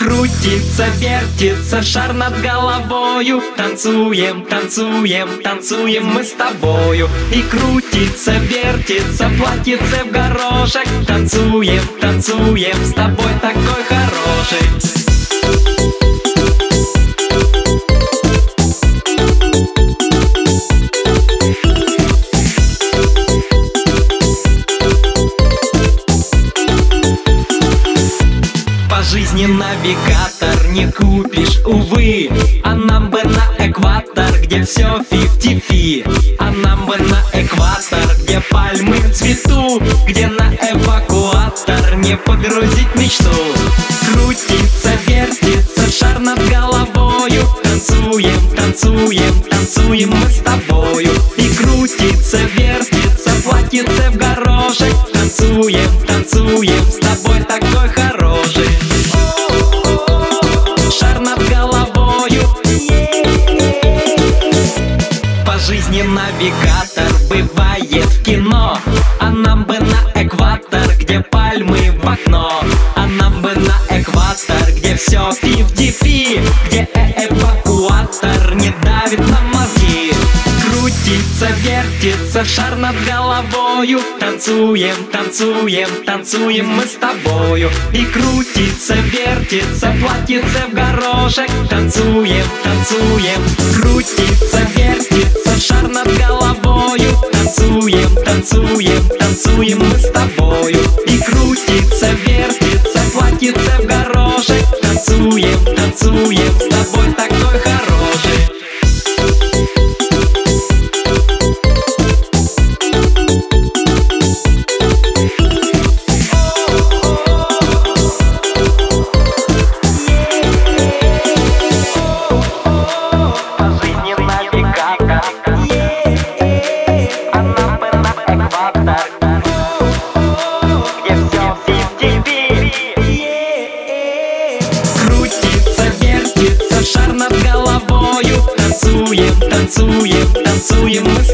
Крутится, вертится шар над головою. Танцуем, танцуем, танцуем мы с тобою. И крутится, вертится платьице в горошек. Танцуем, танцуем, с тобой такой хороший. По жизни навигатор не купишь, увы. А нам бы на экватор, где все 50-50. А нам бы на экватор, где пальмы в цвету, где на эвакуатор не погрузить мечту. Крутится, вертится шар над головою. Танцуем, танцуем, танцуем мы с тобою. И крутится, вертится платьице в горошек. Танцуем, танцуем, с тобой такой хороший. Шар над головою. По жизни навигатор бывает в кино. А нам бы на экватор, где пальмы в окно. А нам бы на экватор, где все 50-50. Где эвакуатор не давит на мозги. Крутится, вертится шар над головою. Танцуем, танцуем, танцуем мы с тобою. И крутится, вертится платьице в горошек. Танцуем, танцуем. Крутится, вертится шар над головою. Танцуем, танцуем, танцуем мы с тобою. И крутится, вертится платьице в горошек. Танцуем, танцуем, с тобой такой хороший. Танцуем, танцуем, танцуем мы